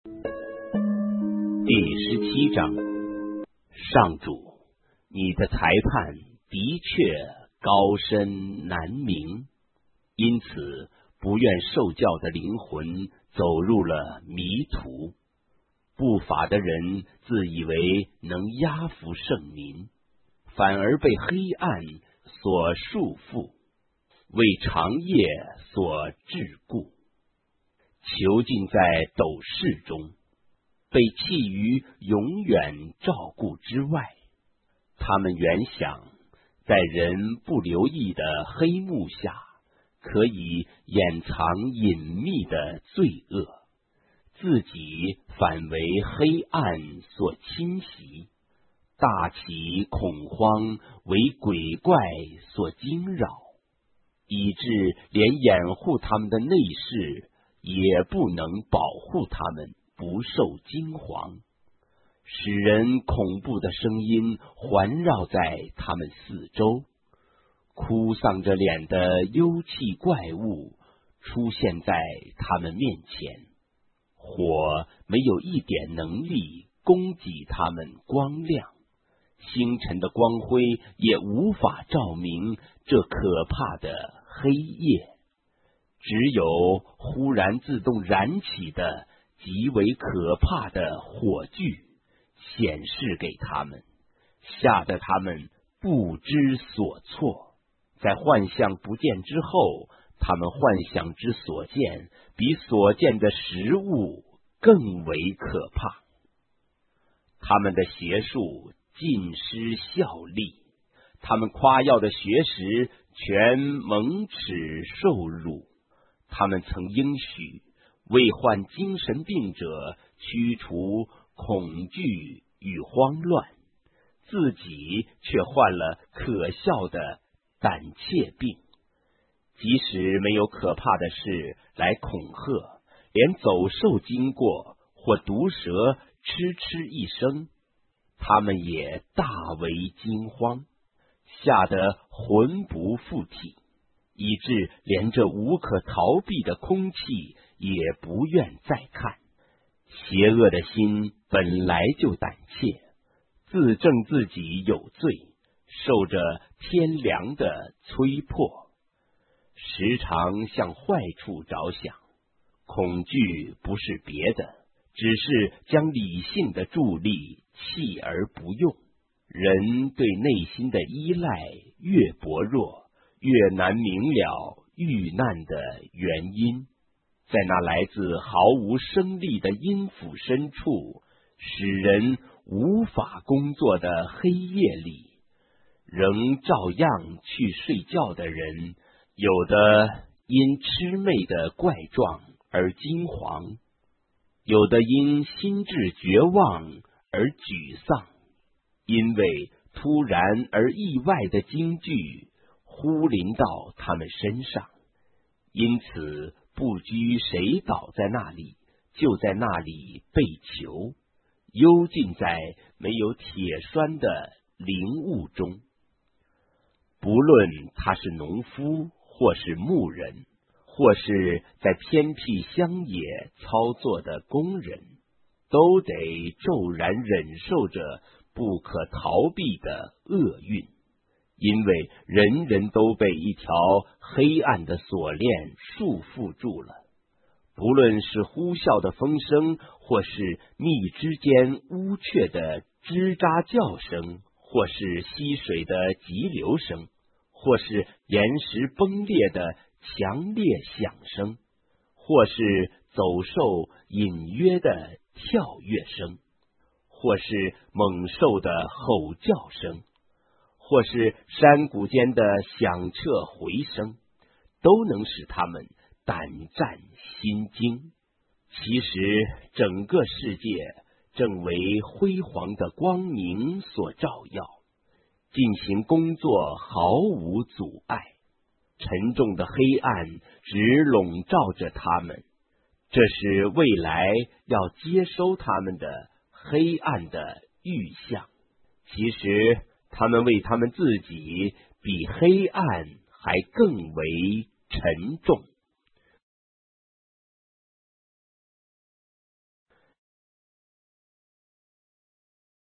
第17章，上主，你的裁判的确高深难明，因此不愿受教的灵魂走入了迷途，不法的人自以为能压服圣民，反而被黑暗所束缚，为长夜所桎梏，囚禁在斗室中，被弃于永远照顾之外。他们原想在人不留意的黑幕下，可以掩藏隐秘的罪恶，自己反为黑暗所侵袭，大起恐慌，为鬼怪所惊扰，以致连掩护他们的内侍也不能保护他们不受惊惶，使人恐怖的声音环绕在他们四周，哭丧着脸的幽气怪物出现在他们面前，火没有一点能力供给他们光亮，星辰的光辉也无法照明这可怕的黑夜，只有忽然自动燃起的极为可怕的火炬显示给他们，吓得他们不知所措。在幻象不见之后，他们幻想之所见比所见的实物更为可怕。他们的邪术尽失效力，他们夸耀的学识全蒙耻受辱。他们曾应许为患精神病者驱除恐惧与慌乱，自己却患了可笑的胆怯病。即使没有可怕的事来恐吓，连走兽经过或毒蛇嗤嗤一声，他们也大为惊慌，吓得魂不附体，以致连这无可逃避的空气也不愿再看。邪恶的心本来就胆怯，自证自己有罪，受着天良的催迫，时常向坏处着想。恐惧不是别的，只是将理性的助力弃而不用。人对内心的依赖越薄弱，越难明了遇难的原因。在那来自毫无生力的阴府深处，使人无法工作的黑夜里，仍照样去睡觉的人，有的因魑魅的怪状而惊惶，有的因心智绝望而沮丧，因为突然而意外的惊惧忽临到他们身上，因此不拘谁倒在那里，就在那里被囚，幽禁在没有铁栓的灵雾中。不论他是农夫，或是牧人，或是在偏僻乡野操作的工人，都得骤然忍受着不可逃避的厄运，因为人人都被一条黑暗的锁链束缚住了。不论是呼啸的风声，或是密之间乌鹊的吱喳叫声，或是溪水的急流声，或是岩石崩裂的强烈响声，或是走兽隐约的跳跃声，或是猛兽的吼叫声，或是山谷间的响彻回声，都能使他们胆战心惊。其实整个世界正为辉煌的光明所照耀，进行工作毫无阻碍，沉重的黑暗只笼罩着他们，这是未来要接收他们的黑暗的预象。其实他们为他们自己比黑暗还更为沉重。